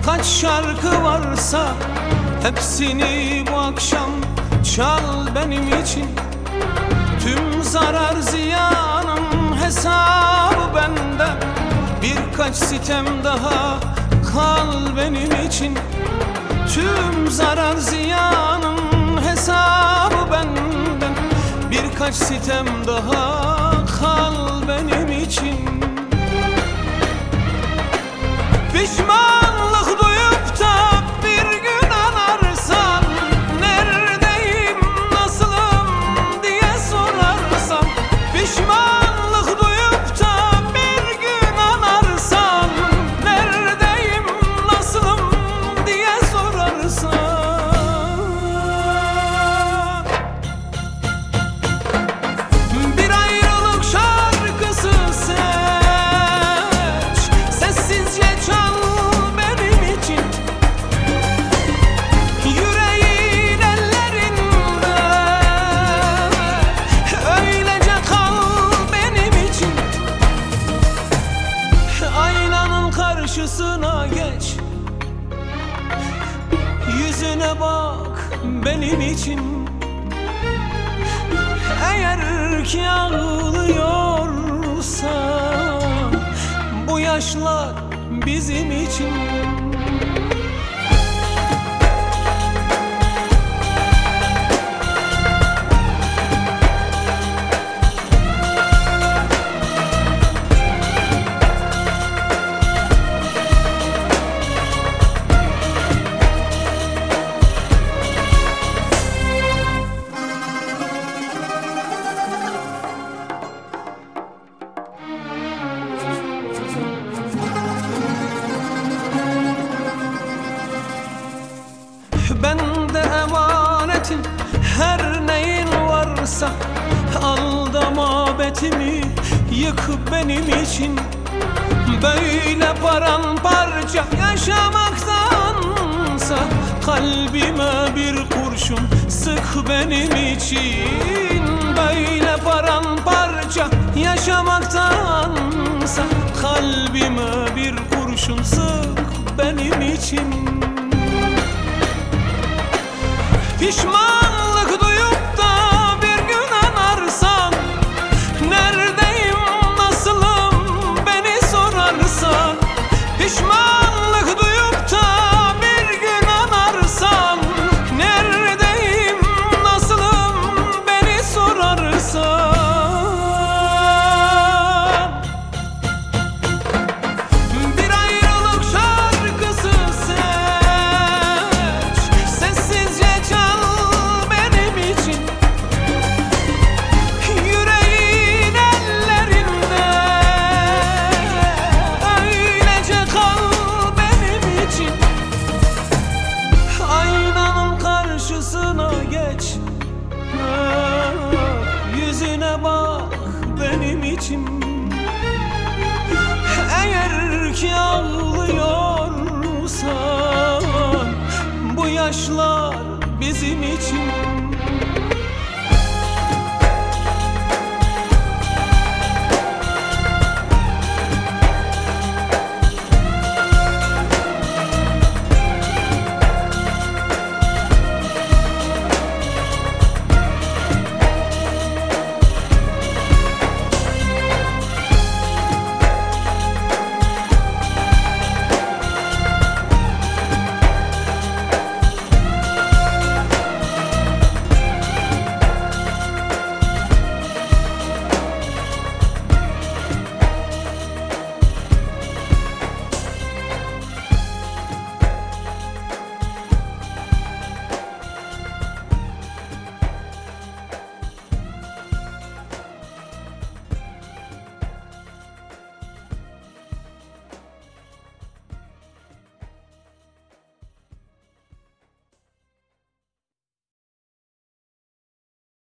Kaç şarkı varsa hepsini bu akşam çal benim için. Tüm zarar ziyanın hesabı bende. Birkaç sitem daha kal benim için. Tüm zarar ziyanın hesabı benden. Birkaç sitem daha kal benim için. Pişmanlık duyup da bir gün anarsan, neredeyim, nasılım diye sorarsan. Pişmanlık duyup da bir gün anarsan, neredeyim, nasılım diye sorarsan. Bir ayrılık şarkısı seç, sessizce çal benim için. Yüreğin ellerinde, öylece kal benim için. Aynanın karşısına geç, yüzüne bak benim için. Eğer ki ağlıyorsan, bu yaşlar bizim için. Bende emanetin her neyin varsa, al da mabetimi yık benim için. Böyle paramparça yaşamaktansa, kalbime bir kurşun sık benim için. Böyle paramparça yaşamaktansa, kalbime bir kurşun sık benim için. Pişmanlık duyup da bir gün anarsan, neredeyim, nasılım beni sorarsan. Pişmanlık duyup da bir gün anarsan, neredeyim, nasılım beni sorarsan. Bir ayrılık şarkısı seç, sessizce çal benim için. Yüreğin ellerinde, öylece kal benim için. Aynanın karşısına geç, yüzüne bak benim için. Eğer ki ağlıyorsan, bu yaşlar bizim için.